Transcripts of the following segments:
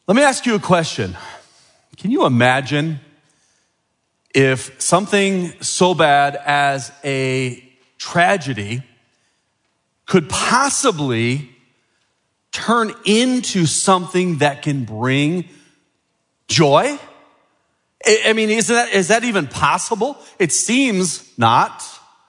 Let me ask you a question. Can you imagine if something so bad as a tragedy could possibly turn into something that can bring joy? I mean, is that even possible? It seems not.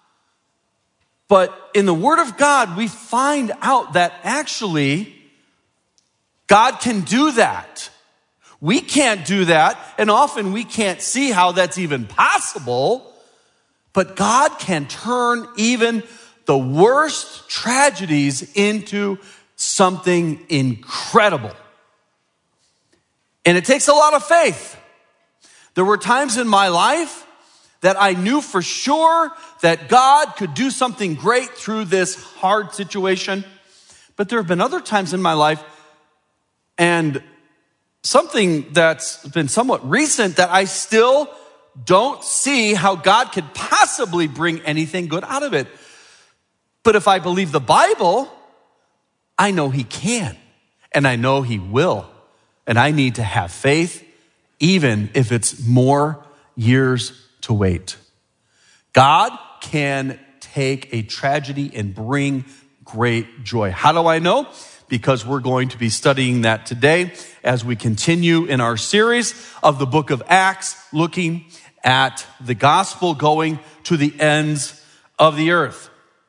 But in the Word of God, we find out that actually God can do that. We can't do that, and often we can't see how that's even possible. But God can turn even the worst tragedies into something incredible. And it takes a lot of faith. There were times in my life that I knew for sure that God could do something great through this hard situation. But there have been other times in my life, and something that's been somewhat recent, that I still don't see how God could possibly bring anything good out of it. But if I believe the Bible, I know He can, and I know He will. And I need to have faith, even if it's more years to wait. God can take a tragedy and bring great joy. How do I know? Because we're going to be studying that today as we continue in our series of the book of Acts, looking at the gospel going to the ends of the earth.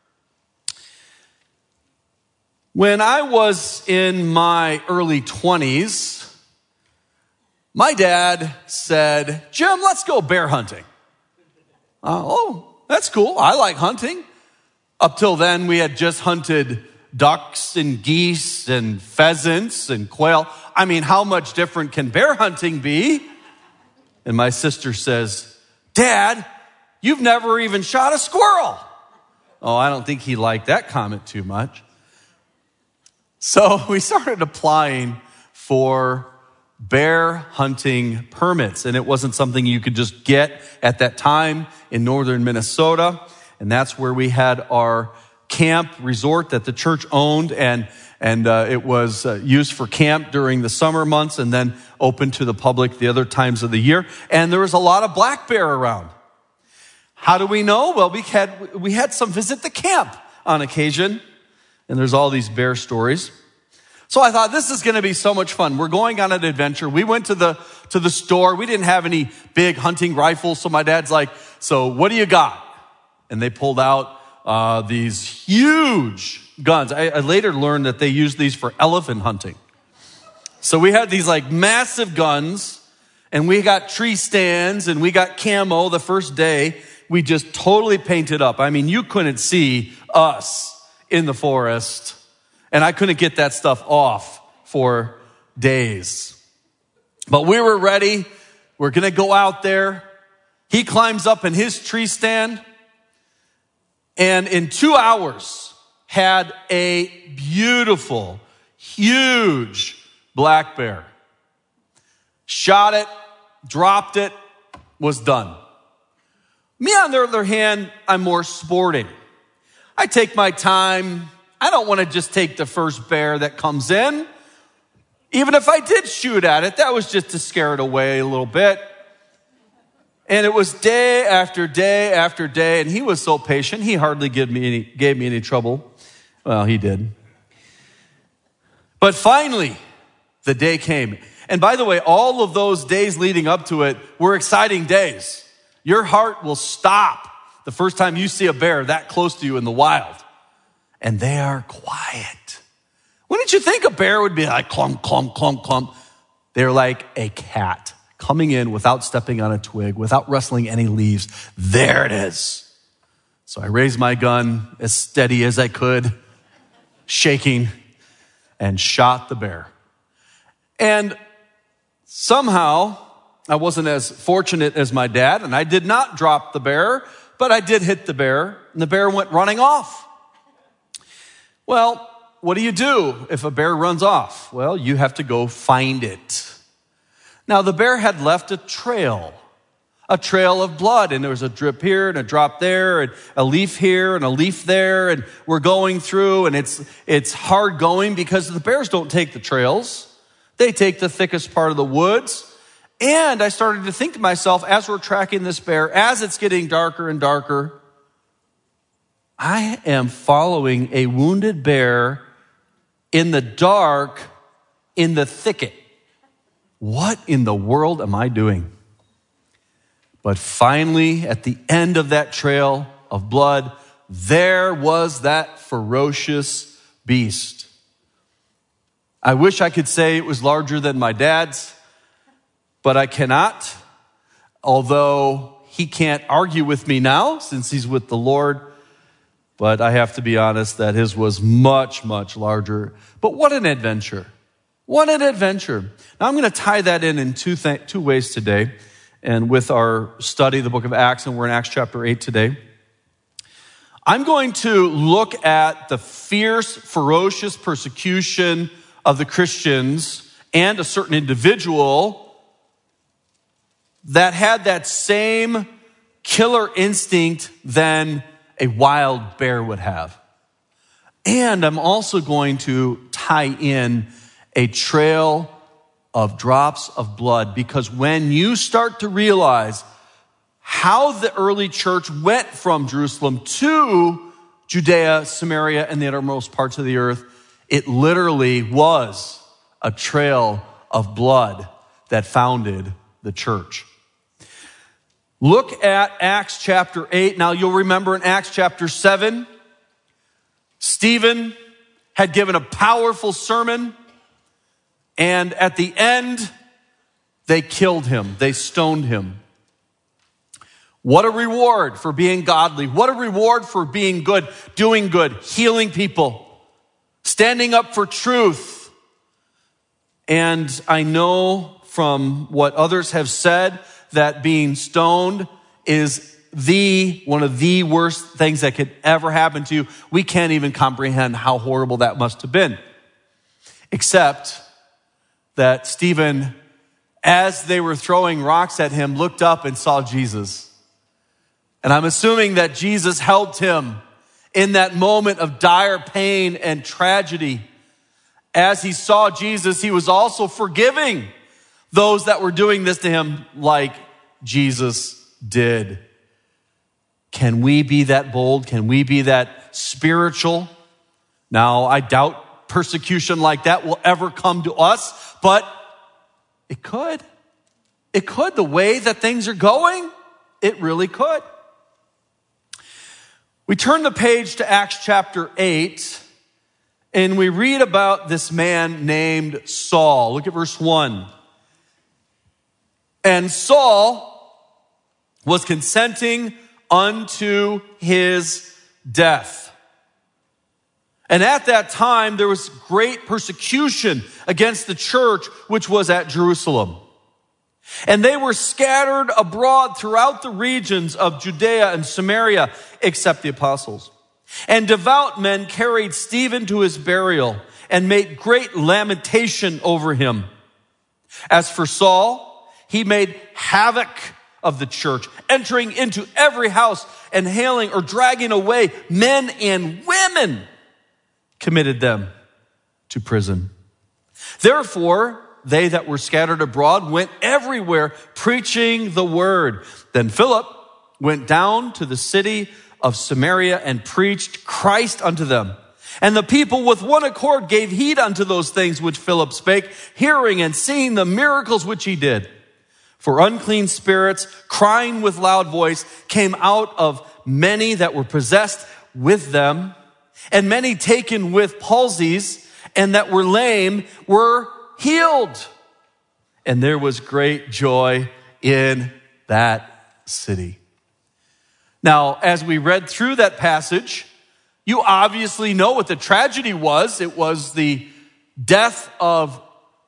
When I was in my early 20s, my dad said, "Jim, let's go bear hunting." Oh, that's cool. I like hunting. Up till then, we had just hunted ducks and geese and pheasants and quail. I mean, how much different can bear hunting be? And my sister says, "Dad, you've never even shot a squirrel." Oh, I don't think he liked that comment too much. So we started applying for bear hunting permits, and it wasn't something you could just get at that time in northern Minnesota. And that's where we had our camp resort that the church owned, and it was used for camp during the summer months and then open to the public the other times of the year. And there was a lot of black bear around. How do we know? Well, we had some visit the camp on occasion, and there's all these bear stories. So I thought, this is going to be so much fun. We're going on an adventure. We went to the store. We didn't have any big hunting rifles, so my dad's like, "So what do you got?" And they pulled out these huge guns. I later learned that they used these for elephant hunting. So we had these like massive guns, and we got tree stands, and we got camo the first day. We just totally painted up. I mean, you couldn't see us in the forest, and I couldn't get that stuff off for days. But we were ready. We're going to go out there. He climbs up in his tree stand, and in 2 hours had a beautiful, huge black bear. Shot it, dropped it, was done. Me, on the other hand, I'm more sporting. I take my time. I don't want to just take the first bear that comes in. Even if I did shoot at it, that was just to scare it away a little bit. And it was day after day after day, and he was so patient, he hardly gave me any trouble. Well, he did. But finally, the day came. And by the way, all of those days leading up to it were exciting days. Your heart will stop the first time you see a bear that close to you in the wild. And they are quiet. Wouldn't you think a bear would be like clump, clump, clump, clump? They're like a cat coming in without stepping on a twig, without rustling any leaves. There it is. So I raised my gun as steady as I could, shaking, and shot the bear. And somehow, I wasn't as fortunate as my dad, and I did not drop the bear, but I did hit the bear, and the bear went running off. Well, what do you do if a bear runs off? Well, you have to go find it. Now, the bear had left a trail of blood, and there was a drip here and a drop there and a leaf here and a leaf there, and we're going through, and it's hard going because the bears don't take the trails. They take the thickest part of the woods. And I started to think to myself, as we're tracking this bear, as it's getting darker and darker, I am following a wounded bear in the dark, in the thicket. What in the world am I doing? But finally, at the end of that trail of blood, there was that ferocious beast. I wish I could say it was larger than my dad's, but I cannot. Although he can't argue with me now since he's with the Lord. But I have to be honest that his was much, much larger. But what an adventure. What an adventure. Now I'm going to tie that in two ways today. And with our study, the book of Acts, and we're in Acts chapter 8 today. I'm going to look at the fierce, ferocious persecution of the Christians and a certain individual that had that same killer instinct than a wild bear would have. And I'm also going to tie in a trail of drops of blood, because when you start to realize how the early church went from Jerusalem to Judea, Samaria, and the uttermost parts of the earth, it literally was a trail of blood that founded the church. Look at Acts chapter 8. Now you'll remember in Acts chapter 7, Stephen had given a powerful sermon, and at the end, they killed him. They stoned him. What a reward for being godly. What a reward for being good, doing good, healing people, standing up for truth. And I know from what others have said that being stoned is one of the worst things that could ever happen to you. We can't even comprehend how horrible that must have been. Except that Stephen, as they were throwing rocks at him, looked up and saw Jesus. And I'm assuming that Jesus helped him in that moment of dire pain and tragedy. As he saw Jesus, he was also forgiving those that were doing this to him like Jesus did. Can we be that bold? Can we be that spiritual? Now, I doubt persecution like that will ever come to us, but it could. It could. The way that things are going, it really could. We turn the page to Acts chapter 8, and we read about this man named Saul. Look at verse 1. And Saul was consenting unto his death. And at that time, there was great persecution against the church, which was at Jerusalem. And they were scattered abroad throughout the regions of Judea and Samaria, except the apostles. And devout men carried Stephen to his burial and made great lamentation over him. As for Saul, he made havoc of the church, entering into every house and hailing or dragging away men and women, committed them to prison. Therefore, they that were scattered abroad went everywhere preaching the word. Then Philip went down to the city of Samaria and preached Christ unto them. And the people with one accord gave heed unto those things which Philip spake, hearing and seeing the miracles which he did. For unclean spirits, crying with loud voice, came out of many that were possessed with them, and many taken with palsies, and that were lame were healed. And there was great joy in that city. Now, as we read through that passage, you obviously know what the tragedy was. It was the death of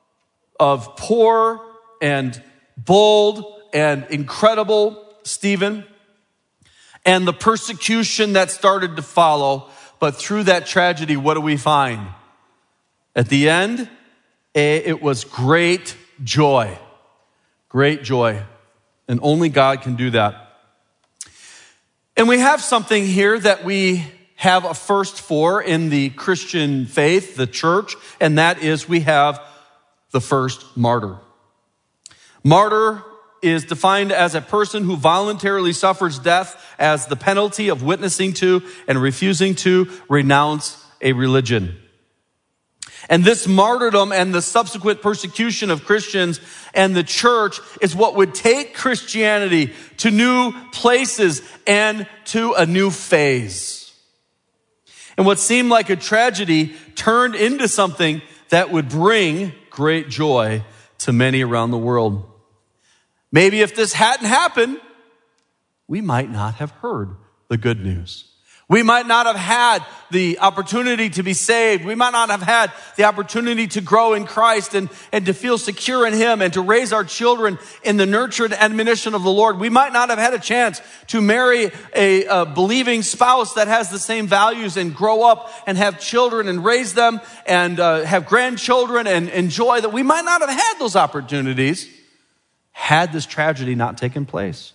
poor and bold and incredible Stephen, and the persecution that started to follow. But through that tragedy, what do we find? At the end, it was great joy. Great joy. And only God can do that. And we have something here that we have a first for in the Christian faith, the church, and that is we have the first martyr. Martyr is defined as a person who voluntarily suffers death as the penalty of witnessing to and refusing to renounce a religion. And this martyrdom and the subsequent persecution of Christians and the church is what would take Christianity to new places and to a new phase. And what seemed like a tragedy turned into something that would bring great joy to many around the world. Maybe if this hadn't happened, we might not have heard the good news. We might not have had the opportunity to be saved. We might not have had the opportunity to grow in Christ and to feel secure in Him and to raise our children in the nurture and admonition of the Lord. We might not have had a chance to marry a believing spouse that has the same values and grow up and have children and raise them and have grandchildren and enjoy that. We might not have had those opportunities had this tragedy not taken place.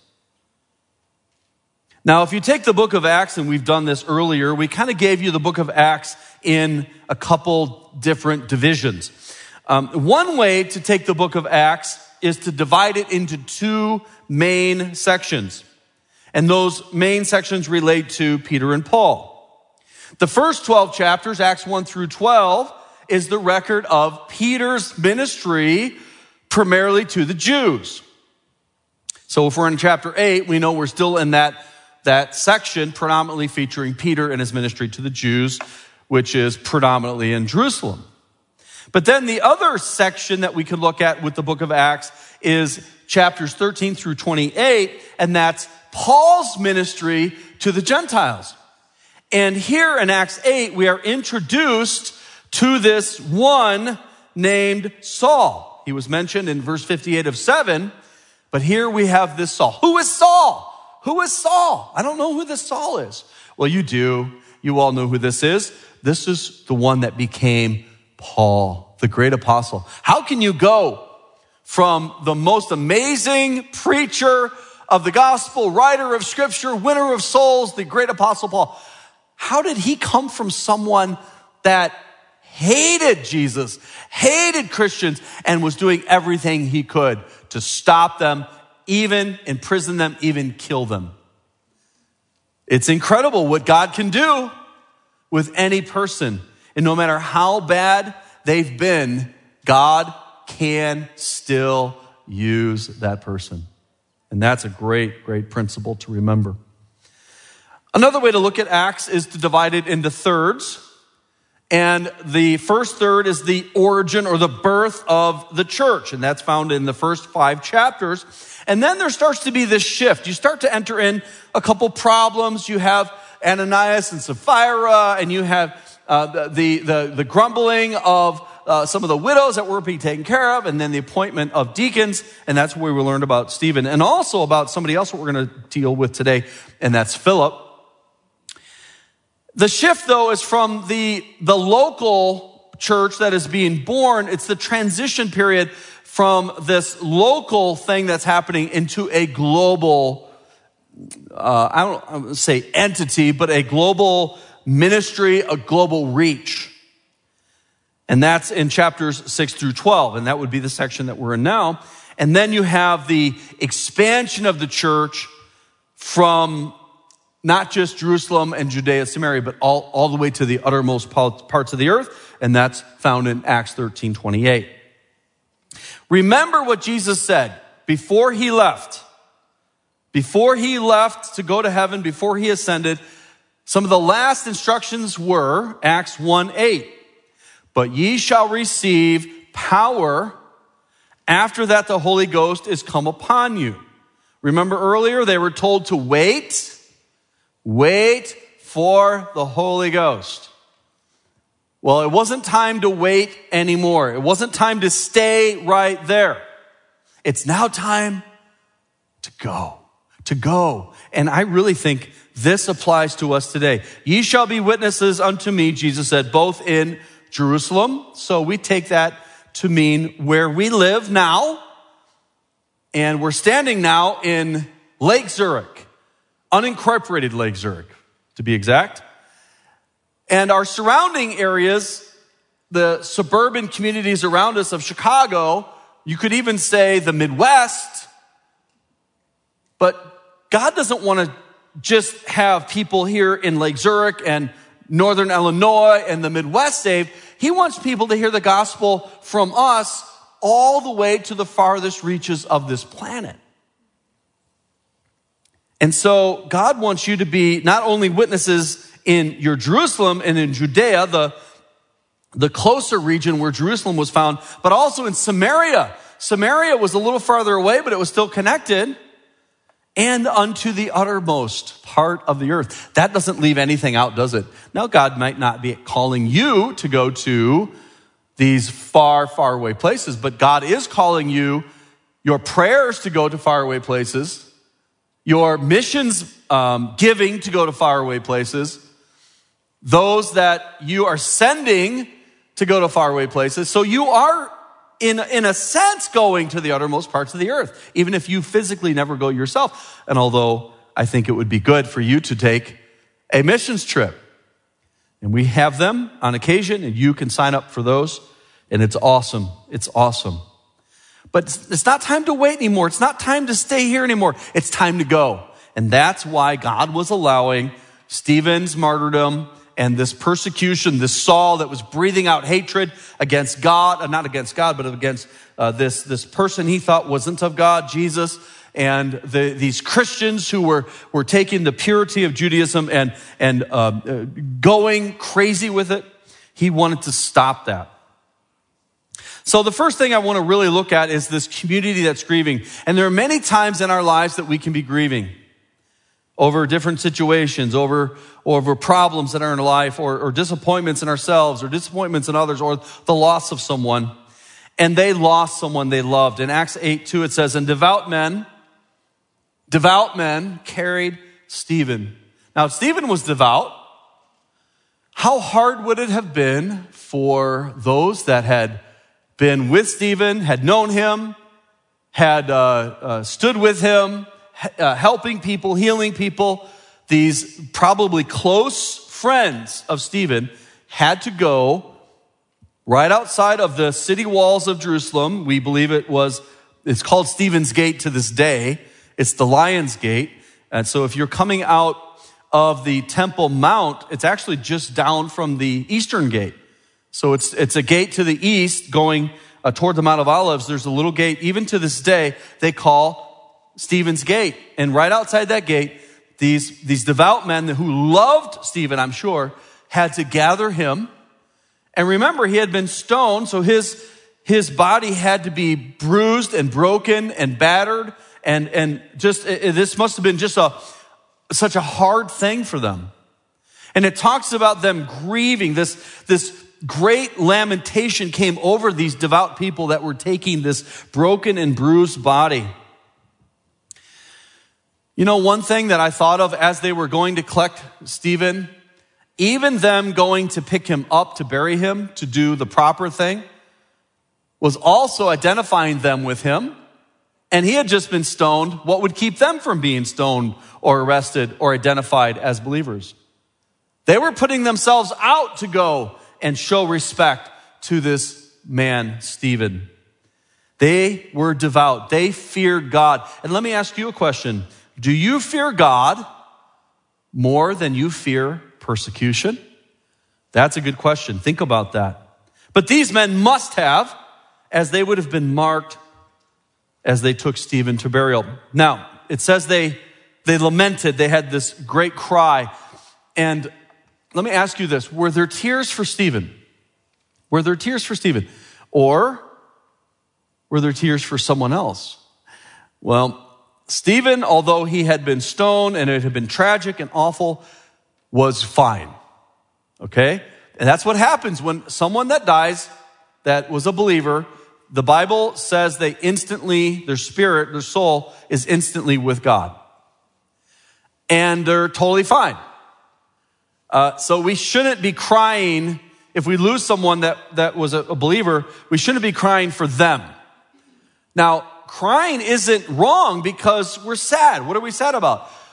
Now, if you take the book of Acts, and we've done this earlier, we kind of gave you the book of Acts in a couple different divisions. One way to take the book of Acts is to divide it into two main sections. And those main sections relate to Peter and Paul. The first 12 chapters, Acts 1 through 12, is the record of Peter's ministry primarily to the Jews. So if we're in chapter 8, we know we're still in that section predominantly featuring Peter and his ministry to the Jews, which is predominantly in Jerusalem. But then the other section that we could look at with the book of Acts is chapters 13 through 28, and that's Paul's ministry to the Gentiles. And here in Acts 8, we are introduced to this one named Saul. He was mentioned in verse 58 of 7, but here we have this Saul. Who is Saul? Who is Saul? I don't know who this Saul is. Well, you do. You all know who this is. This is the one that became Paul, the great apostle. How can you go from the most amazing preacher of the gospel, writer of scripture, winner of souls, the great apostle Paul? How did he come from someone that hated Jesus, hated Christians, and was doing everything he could to stop them, even imprison them, even kill them? It's incredible what God can do with any person. And no matter how bad they've been, God can still use that person. And that's a great, great principle to remember. Another way to look at Acts is to divide it into thirds. And the first third is the origin or the birth of the church. And that's found in the first 5 chapters. And then there starts to be this shift. You start to enter in a couple problems. You have Ananias and Sapphira, and you have the grumbling of some of the widows that were being taken care of, and then the appointment of deacons. And that's where we learned about Stephen. And also about somebody else that we're going to deal with today, and that's Philip. The shift, though, is from the local church that is being born. It's the transition period from this local thing that's happening into a global, I don't say entity, but a global ministry, a global reach. And that's in chapters 6 through 12. And that would be the section that we're in now. And then you have the expansion of the church from not just Jerusalem and Judea, Samaria, but all the way to the uttermost parts of the earth. And that's found in Acts 13:28. Remember what Jesus said before he left. Before he left to go to heaven, before he ascended, some of the last instructions were Acts 1:8. But ye shall receive power. After that, the Holy Ghost is come upon you. Remember earlier, they were told to wait for the Holy Ghost. Well, it wasn't time to wait anymore. It wasn't time to stay right there. It's now time to go. And I really think this applies to us today. Ye shall be witnesses unto me, Jesus said, both in Jerusalem. So we take that to mean where we live now. And we're standing now in Lake Zurich, unincorporated Lake Zurich, to be exact. And our surrounding areas, the suburban communities around us of Chicago. You could even say the Midwest. But God doesn't want to just have people here in Lake Zurich and Northern Illinois and the Midwest saved. He wants people to hear the gospel from us all the way to the farthest reaches of this planet. And so God wants you to be not only witnesses in your Jerusalem and in Judea, the closer region where Jerusalem was found, but also in Samaria. Samaria was a little farther away, but it was still connected. And unto the uttermost part of the earth. That doesn't leave anything out, does it? Now, God might not be calling you to go to these far, far away places, but God is calling you, your prayers to go to faraway places, your missions giving to go to faraway places, those that you are sending to go to faraway places. So you are, in a sense, going to the uttermost parts of the earth, even if you physically never go yourself. And although I think it would be good for you to take a missions trip, and we have them on occasion, and you can sign up for those, and it's awesome. It's awesome. But it's not time to wait anymore. It's not time to stay here anymore. It's time to go. And that's why God was allowing Stephen's martyrdom and this persecution, this Saul that was breathing out hatred against God, not against God, but against this person he thought wasn't of God, Jesus, and these Christians who were taking the purity of Judaism and going crazy with it. He wanted to stop that. So the first thing I want to really look at is this community that's grieving. And there are many times in our lives that we can be grieving over different situations, over problems in our life, or disappointments in ourselves, or disappointments in others, or the loss of someone. And they lost someone they loved. In Acts 8:2, it says, and devout men carried Stephen. Now, Stephen was devout. How hard would it have been for those that had been with Stephen, had known him, had stood with him, helping people, healing people? These probably close friends of Stephen had to go right outside of the city walls of Jerusalem. We believe it's called Stephen's Gate to this day. It's the Lion's Gate. And so if you're coming out of the Temple Mount, it's actually just down from the Eastern Gate. So it's a gate to the east going toward the Mount of Olives. There's a little gate, even to this day, they call Stephen's Gate. And right outside that gate, these devout men who loved Stephen, I'm sure, had to gather him. And remember, he had been stoned, so his body had to be bruised and broken and battered. And just, this must have been just such a hard thing for them. And it talks about them grieving. This great lamentation came over these devout people that were taking this broken and bruised body. You know, one thing that I thought of as they were going to collect Stephen, even them going to pick him up to bury him, to do the proper thing, was also identifying them with him. And he had just been stoned. What would keep them from being stoned or arrested or identified as believers? They were putting themselves out to go and show respect to this man, Stephen. They were devout. They feared God. And let me ask you a question. Do you fear God more than you fear persecution? That's a good question. Think about that. But these men must have, as they would have been marked as they took Stephen to burial. Now, it says they lamented. They had this great cry. And let me ask you this. Were there tears for Stephen? Were there tears for Stephen? Or were there tears for someone else? Well, Stephen, although he had been stoned and it had been tragic and awful, was fine. Okay? And that's what happens when someone that dies that was a believer, the Bible says they instantly, their spirit, their soul is instantly with God. And they're totally fine. So we shouldn't be crying if we lose someone that was a believer. We shouldn't be crying for them. Now, crying isn't wrong because we're sad. What are we sad about?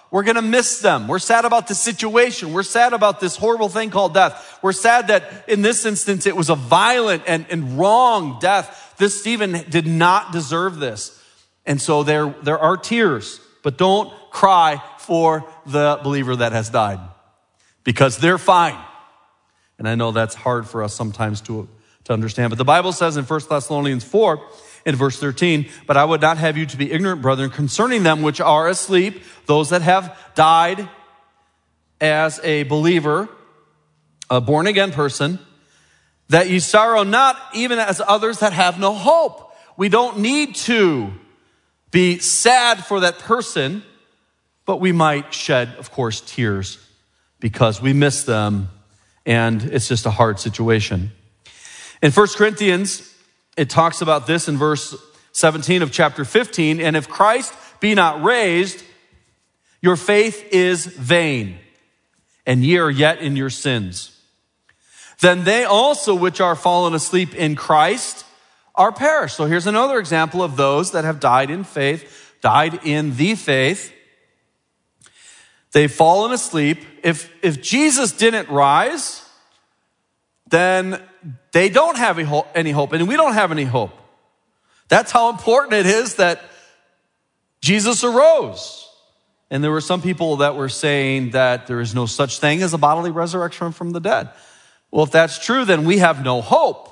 We're going to miss them. We're sad about the situation. We're sad about this horrible thing called death. We're sad that in this instance, it was a violent and wrong death. This Stephen did not deserve this. And so there are tears, but don't cry for the believer that has died because they're fine. And I know that's hard for us sometimes to understand. But the Bible says in 1 Thessalonians 4, in verse 13, but I would not have you to be ignorant, brethren, concerning them which are asleep, those that have died as a believer, a born-again person, that ye sorrow not even as others that have no hope. We don't need to be sad for that person, but we might shed, of course, tears because we miss them, and it's just a hard situation. In 1 Corinthians, it talks about this in verse 17 of chapter 15. And if Christ be not raised, your faith is vain, and ye are yet in your sins. Then they also which are fallen asleep in Christ are perished. So here's another example of those that have died in faith, died in the faith. They've fallen asleep. If Jesus didn't rise, then they don't have any hope, and we don't have any hope. That's how important it is that Jesus arose. And there were some people that were saying that there is no such thing as a bodily resurrection from the dead. Well, if that's true, then we have no hope.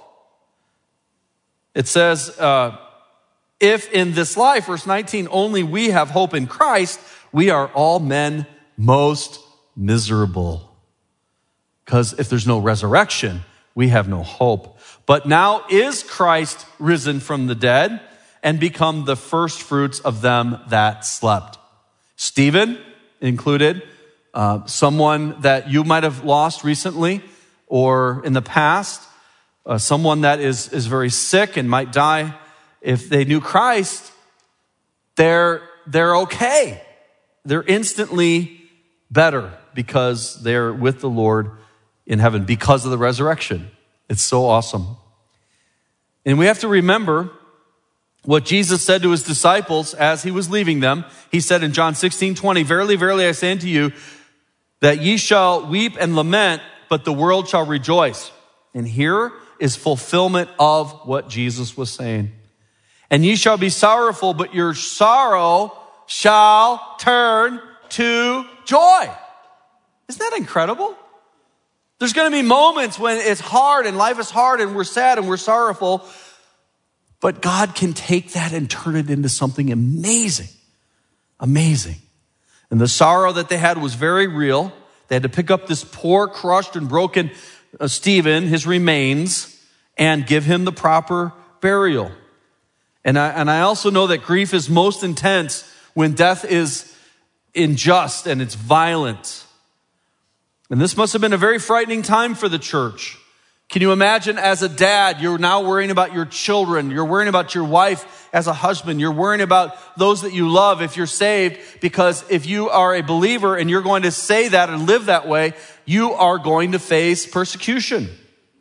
It says, if in this life, verse 19, only we have hope in Christ, we are all men most miserable. Because if there's no resurrection, we have no hope. But now is Christ risen from the dead and become the first fruits of them that slept. Stephen included, someone that you might have lost recently or in the past, someone that is very sick and might die. If they knew Christ, they're okay. They're instantly better because they're with the Lord in heaven because of the resurrection. It's so awesome. And we have to remember what Jesus said to his disciples as he was leaving them. He said in John 16:20, verily, verily, I say unto you, that ye shall weep and lament, but the world shall rejoice. And here is fulfillment of what Jesus was saying. And ye shall be sorrowful, but your sorrow shall turn to joy. Isn't that incredible? There's going to be moments when it's hard and life is hard and we're sad and we're sorrowful, but God can take that and turn it into something amazing. Amazing. And the sorrow that they had was very real. They had to pick up this poor, crushed, and broken Stephen, his remains, and give him the proper burial. And I also know that grief is most intense when death is unjust and it's violent. And this must have been a very frightening time for the church. Can you imagine as a dad, you're now worrying about your children. You're worrying about your wife as a husband. You're worrying about those that you love if you're saved, because if you are a believer and you're going to say that and live that way, you are going to face persecution.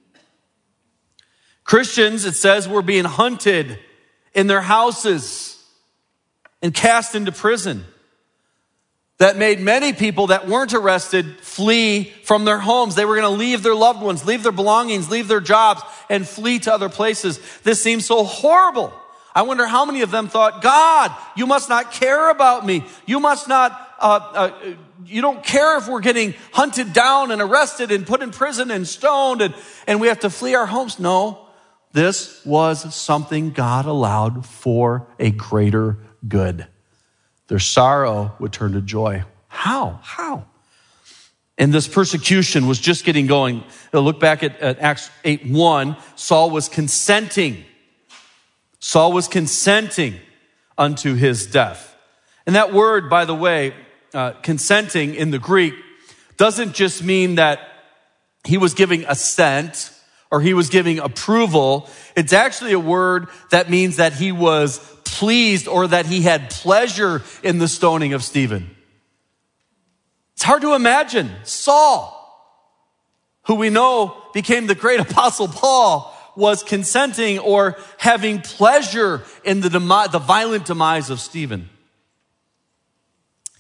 Christians, it says, were being hunted in their houses and cast into prison. That made many people that weren't arrested flee from their homes. They were going to leave their loved ones, leave their belongings, leave their jobs, and flee to other places. This seems so horrible. I wonder how many of them thought, God, you must not care about me. You must not, you don't care if we're getting hunted down and arrested and put in prison and stoned and we have to flee our homes. No, this was something God allowed for a greater good. Their sorrow would turn to joy. How? And this persecution was just getting going. Look back at Acts 8:1. Saul was consenting. Saul was consenting unto his death. And that word, by the way, consenting in the Greek, doesn't just mean that he was giving assent or he was giving approval. It's actually a word that means that he was pleased or that he had pleasure in the stoning of Stephen. It's hard to imagine Saul, who we know became the great apostle Paul, was consenting or having pleasure in the violent demise of Stephen.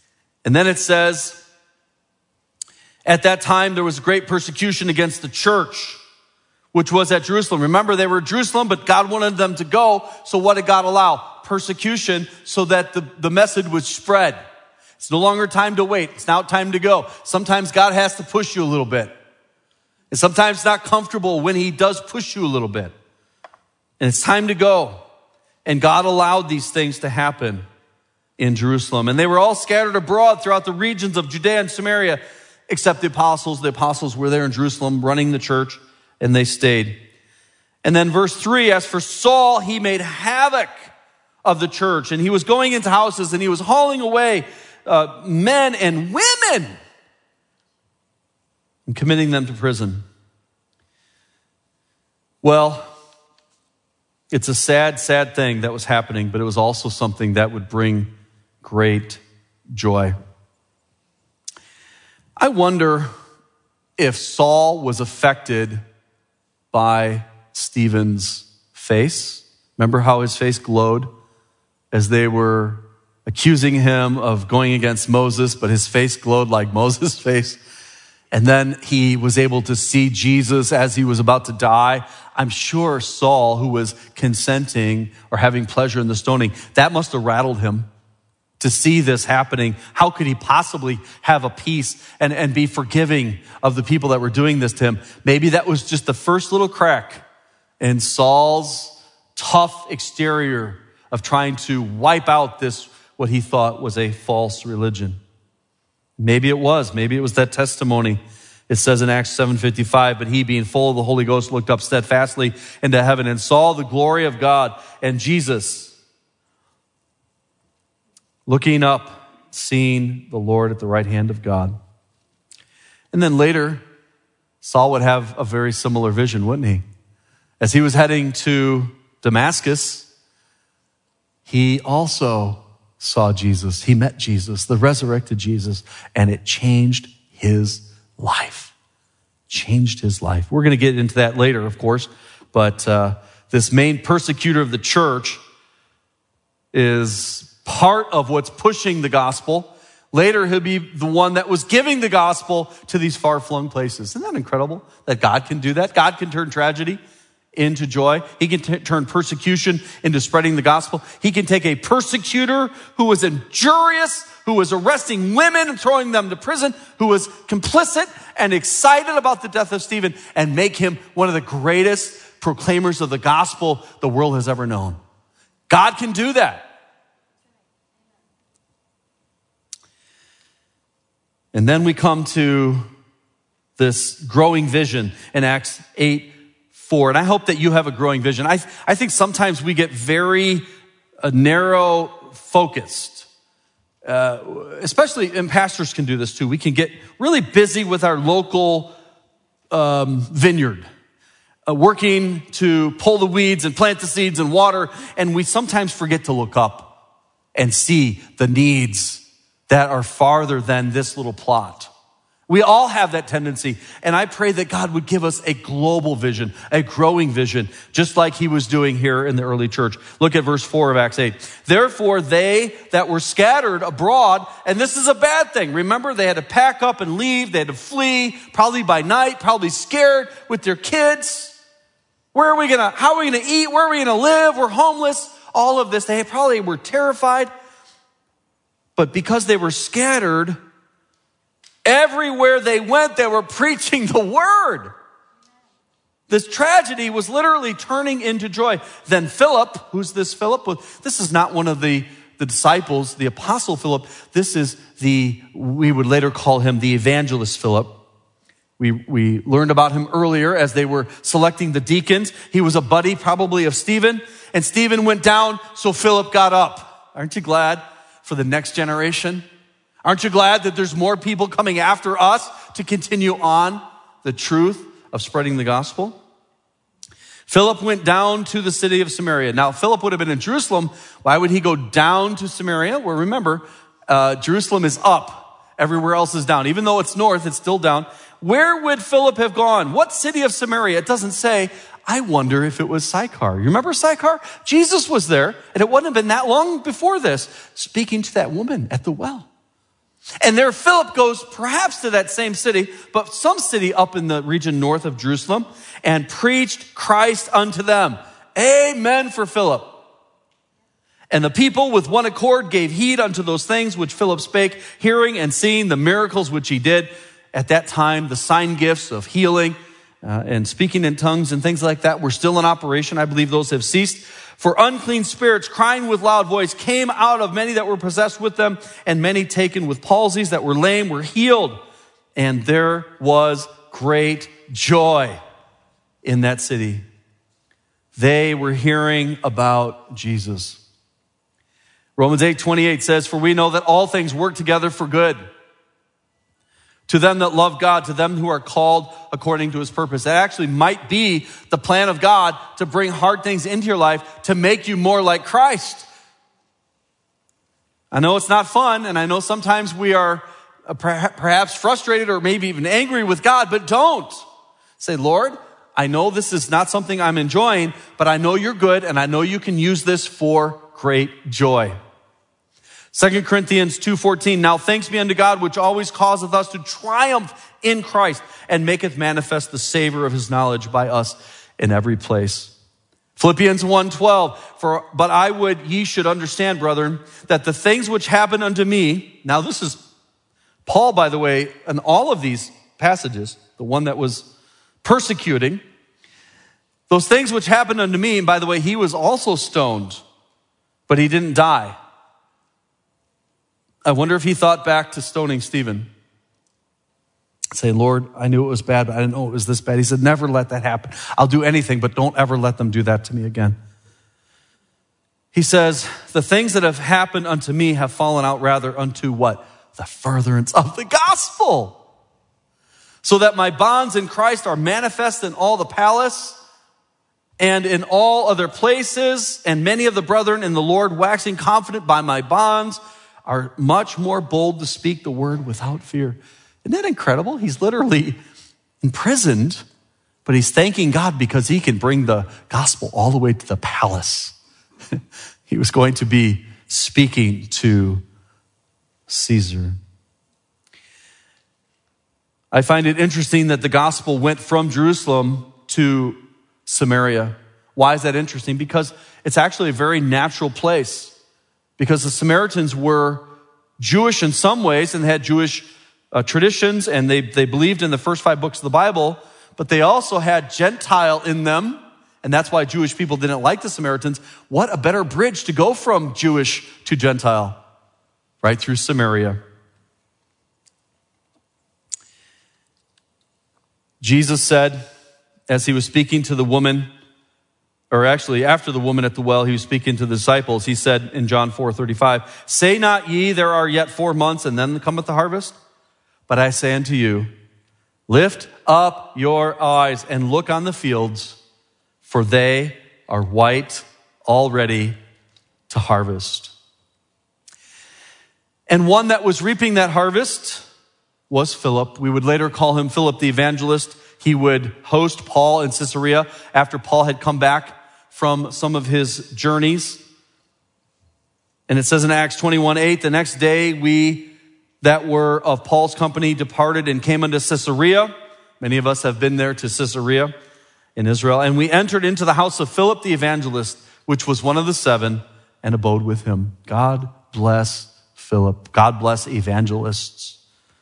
And then it says, at that time there was great persecution against the church, which was at Jerusalem. Remember, they were at Jerusalem, but God wanted them to go. So what did God allow? Persecution, so that the message would spread. It's no longer time to wait. It's now time to go. Sometimes God has to push you a little bit. And sometimes it's not comfortable when he does push you a little bit. And it's time to go. And God allowed these things to happen in Jerusalem. And they were all scattered abroad throughout the regions of Judea and Samaria, except the apostles. The apostles were there in Jerusalem running the church, and they stayed. And then verse 3, as for Saul, he made havoc of the church, and he was going into houses, and he was hauling away men and women and committing them to prison. Well, it's a sad, sad thing that was happening, but it was also something that would bring great joy. I wonder if Saul was affected by Stephen's face. Remember how his face glowed as they were accusing him of going against Moses, but his face glowed like Moses' face. And then he was able to see Jesus as he was about to die. I'm sure Saul, who was consenting or having pleasure in the stoning, that must have rattled him to see this happening. How could he possibly have a peace and be forgiving of the people that were doing this to him? Maybe that was just the first little crack in Saul's tough exterior of trying to wipe out this, what he thought was a false religion. Maybe it was that testimony. It says in Acts 7:55, but he, being full of the Holy Ghost, looked up steadfastly into heaven and saw the glory of God and Jesus. Looking up, seeing the Lord at the right hand of God. And then later, Saul would have a very similar vision, wouldn't he? As he was heading to Damascus, he also saw Jesus. He met Jesus, the resurrected Jesus, and it changed his life. Changed his life. We're going to get into that later, of course, but this main persecutor of the church is part of what's pushing the gospel. Later, he'll be the one that was giving the gospel to these far-flung places. Isn't that incredible that God can do that? God can turn tragedy into joy. He can turn persecution into spreading the gospel. He can take a persecutor who was injurious, who was arresting women and throwing them to prison, who was complicit and excited about the death of Stephen, and make him one of the greatest proclaimers of the gospel the world has ever known. God can do that. And then we come to this growing vision in Acts 8:4. And I hope that you have a growing vision. I think sometimes we get very narrow focused, especially, and pastors can do this too. We can get really busy with our local vineyard, working to pull the weeds and plant the seeds and water. And we sometimes forget to look up and see the needs that are farther than this little plot. We all have that tendency, and I pray that God would give us a global vision, a growing vision, just like he was doing here in the early church. Look at verse 4 of Acts 8. Therefore, they that were scattered abroad, and this is a bad thing. Remember, they had to pack up and leave. They had to flee, probably by night, probably scared with their kids. How are we going to eat? Where are we going to live? We're homeless. All of this. They probably were terrified. But because they were scattered, everywhere they went, they were preaching the word. This tragedy was literally turning into joy. Then Philip, who's this Philip? Well, this is not one of the disciples, the apostle Philip. This is we would later call him the evangelist Philip. We learned about him earlier as they were selecting the deacons. He was a buddy probably of Stephen, and Stephen went down, so Philip got up. Aren't you glad for the next generation? Aren't you glad that there's more people coming after us to continue on the truth of spreading the gospel? Philip went down to the city of Samaria. Now, Philip would have been in Jerusalem. Why would he go down to Samaria? Well, remember, Jerusalem is up. Everywhere else is down. Even though it's north, it's still down. Where would Philip have gone? What city of Samaria? It doesn't say. I wonder if it was Sychar. You remember Sychar? Jesus was there, and it wouldn't have been that long before this, speaking to that woman at the well. And there Philip goes perhaps to that same city, but some city up in the region north of Jerusalem, and preached Christ unto them. Amen for Philip. And the people with one accord gave heed unto those things which Philip spake, hearing and seeing the miracles which he did. At that time, the sign gifts of healing and speaking in tongues and things like that were still in operation. I believe those have ceased. For unclean spirits, crying with loud voice, came out of many that were possessed with them, and many taken with palsies that were lame were healed. And there was great joy in that city. They were hearing about Jesus. Romans 8:28 says, for we know that all things work together for good, to them that love God, to them who are called according to his purpose. That actually might be the plan of God to bring hard things into your life to make you more like Christ. I know it's not fun, and I know sometimes we are perhaps frustrated or maybe even angry with God, but don't. Say, Lord, I know this is not something I'm enjoying, but I know you're good, and I know you can use this for great joy. 2 Corinthians 2:14, now thanks be unto God, which always causeth us to triumph in Christ, and maketh manifest the savor of his knowledge by us in every place. Philippians 1:12, but I would ye should understand, brethren, that the things which happen unto me, now this is Paul, by the way, in all of these passages, the one that was persecuting, those things which happened unto me, and by the way, he was also stoned, but he didn't die. I wonder if he thought back to stoning Stephen. Say, Lord, I knew it was bad, but I didn't know it was this bad. He said, never let that happen. I'll do anything, but don't ever let them do that to me again. He says, the things that have happened unto me have fallen out rather unto what? The furtherance of the gospel. So that my bonds in Christ are manifest in all the palace and in all other places, and many of the brethren in the Lord, waxing confident by my bonds, are much more bold to speak the word without fear. Isn't that incredible? He's literally imprisoned, but he's thanking God because he can bring the gospel all the way to the palace. He was going to be speaking to Caesar. I find it interesting that the gospel went from Jerusalem to Samaria. Why is that interesting? Because it's actually a very natural place. Because the Samaritans were Jewish in some ways and had Jewish traditions, and they believed in the first 5 books of the Bible, but they also had Gentile in them, and that's why Jewish people didn't like the Samaritans. What a better bridge to go from Jewish to Gentile, right through Samaria. Jesus said, as he was speaking to the woman, or actually after the woman at the well, he was speaking to the disciples. He said in John 4:35, say not ye, there are yet 4 months, and then cometh the harvest? But I say unto you, lift up your eyes and look on the fields, for they are white already to harvest. And one that was reaping that harvest was Philip. We would later call him Philip the evangelist. He would host Paul in Caesarea after Paul had come back from some of his journeys. And it says in Acts 21:8, the next day we that were of Paul's company departed and came unto Caesarea. Many of us have been there to Caesarea in Israel. And we entered into the house of Philip the evangelist, which was one of the 7, and abode with him. God bless Philip. God bless evangelists.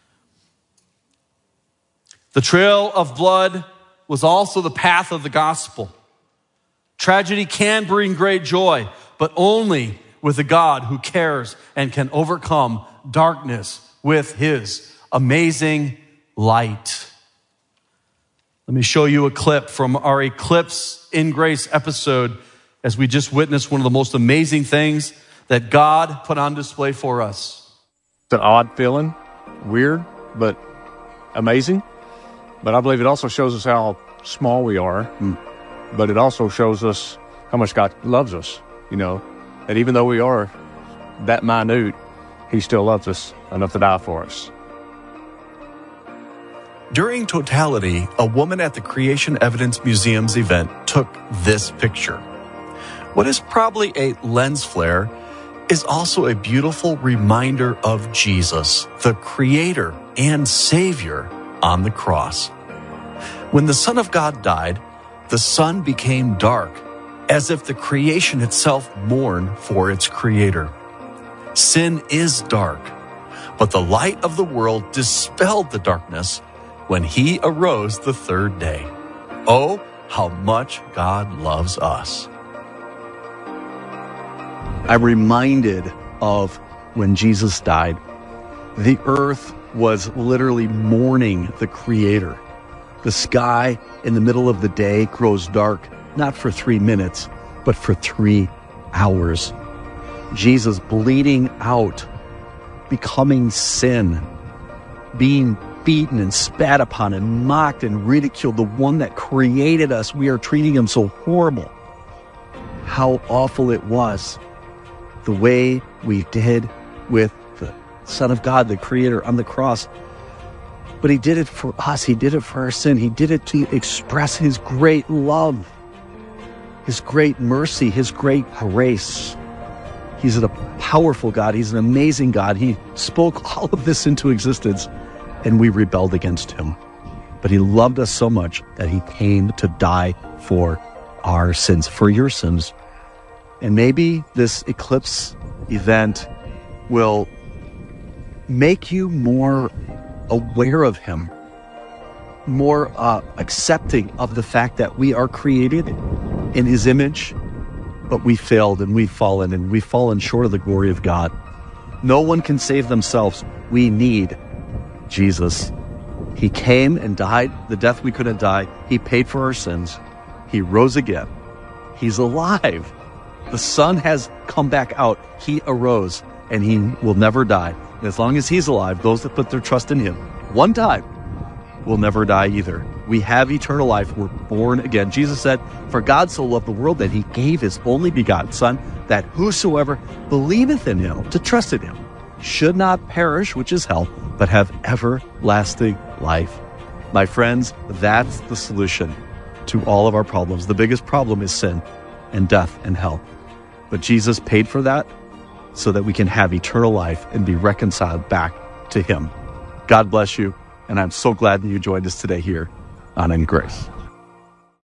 The trail of blood was also the path of the gospel. Tragedy can bring great joy, but only with a God who cares and can overcome darkness with his amazing light. Let me show you a clip from our Eclipse in Grace episode as we just witnessed one of the most amazing things that God put on display for us. It's an odd feeling, weird, but amazing. But I believe it also shows us how small we are. But it also shows us how much God loves us, that even though we are that minute, he still loves us enough to die for us. During Totality, a woman at the Creation Evidence Museum's event took this picture. What is probably a lens flare is also a beautiful reminder of Jesus, the Creator and Savior, on the cross. When the Son of God died, the sun became dark, as if the creation itself mourned for its Creator. Sin is dark, but the light of the world dispelled the darkness when He arose the third day. Oh, how much God loves us. I'm reminded of when Jesus died. The earth was literally mourning the Creator. The sky in the middle of the day grows dark, not for 3 minutes, but for 3 hours. Jesus bleeding out, becoming sin, being beaten and spat upon and mocked and ridiculed, the one that created us. We are treating Him so horrible. How awful it was. The way we did with the Son of God, the Creator, on the cross. But He did it for us. He did it for our sin. He did it to express His great love, His great mercy, His great grace. He's a powerful God. He's an amazing God. He spoke all of this into existence, and we rebelled against Him. But He loved us so much that He came to die for our sins, for your sins. And maybe this eclipse event will make you more aware of Him, more accepting of the fact that we are created in His image, but we failed and we've fallen short of the glory of God. No one can save themselves. We need Jesus. He came and died the death we couldn't die. He paid for our sins. He rose again. He's alive. The sun has come back out. He arose, and He will never die. And as long as He's alive, those that put their trust in Him, one time, will never die either. We have eternal life. We're born again. Jesus said, "For God so loved the world that He gave His only begotten Son, that whosoever believeth in Him," to trust in Him, "should not perish," which is hell, "but have everlasting life." My friends, that's the solution to all of our problems. The biggest problem is sin and death and hell. But Jesus paid for that so that we can have eternal life and be reconciled back to Him. God bless you, and I'm so glad that you joined us today here on In Grace.